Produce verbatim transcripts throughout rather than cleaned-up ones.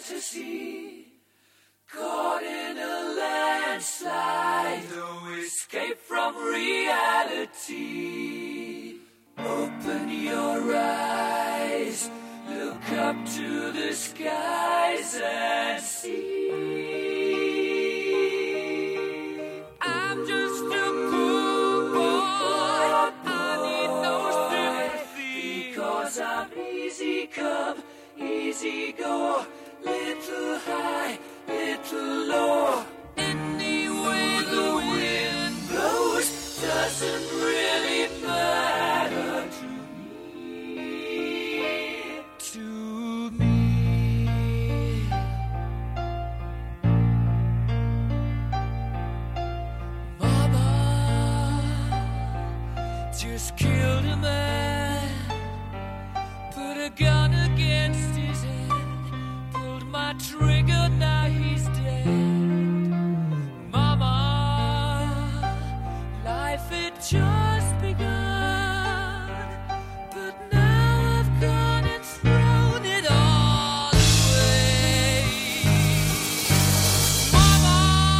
fantasy, caught in a landslide, no escape from reality. Open your eyes, look up to the skies and see. I'm just a poor boy, I need no sympathy, because I'm easy come, easy go, little high, little low. Any way the wind blows doesn't really matter to me, to me. Mama just killed a man, put a gun against his head, pulled my trigger, now he's dead. Mama, life had just begun, but now I've gone and thrown it all away. Mama,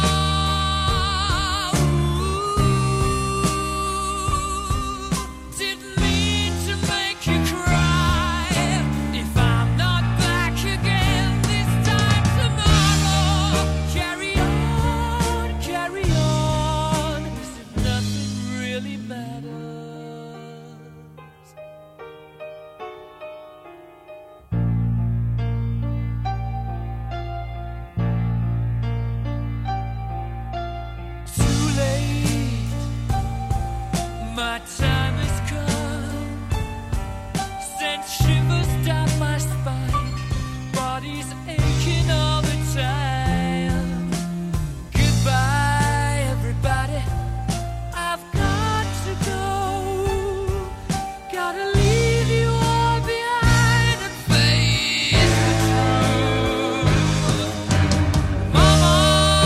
ooh, didn't mean to make you cry. If I'm not back again this time tomorrow, carry on, carry on, as if nothing really matters. Too late, my time has come, sent shivers down my spine, body's aching all the time. Goodbye, everybody, I've got to go, gotta leave you all behind and face the truth. Mama,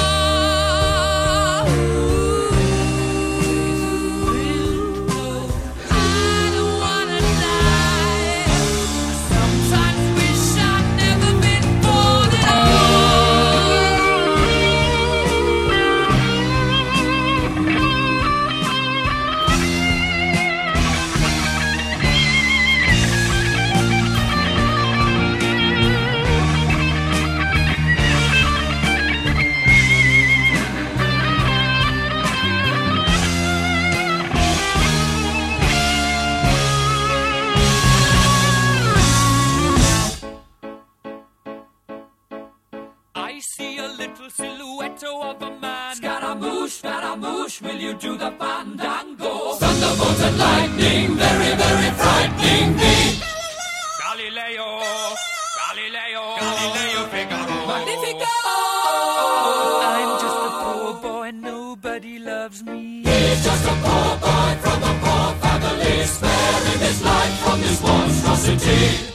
I don't wanna die. Sometimes wish I'd never been born at I see a little silhouette of a man. Scaramouche, Scaramouche, will you do the fandango? Thunderbolts and lightning, very, very frightening me. Galileo, Galileo, Galileo Figaro. Magnifico! I'm just a poor boy, nobody loves me. He's just a poor boy from a poor family, sparing his life from this monstrosity.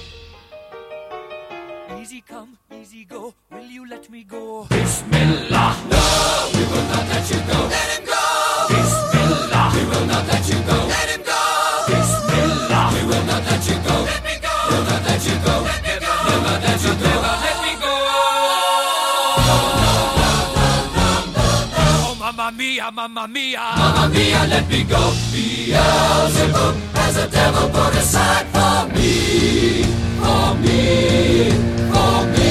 Easy come, easy go, will you let me go? Bismillah, no, we will not let you go. Let him go! Bismillah, we will not let you go. Let him go! Bismillah, we will not let you go. Let me go! We'll not let you go. Let me go! We'll not let you go. Never let me go! Oh, mamma mia, mamma mia, mamma mia, let me go. Beelzebub has a devil put aside for me, for me, for me.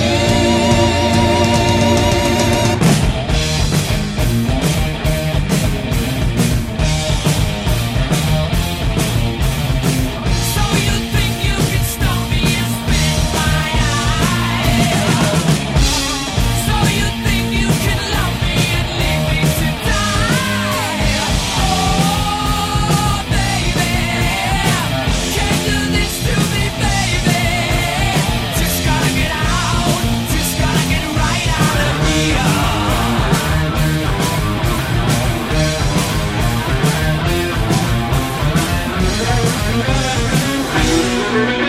So you think you can stop me and spit my eye? So you think you can love me and leave me to die? Oh, baby, can't do this to me, baby. Just gotta get out, just gotta get right out of here. Thank you.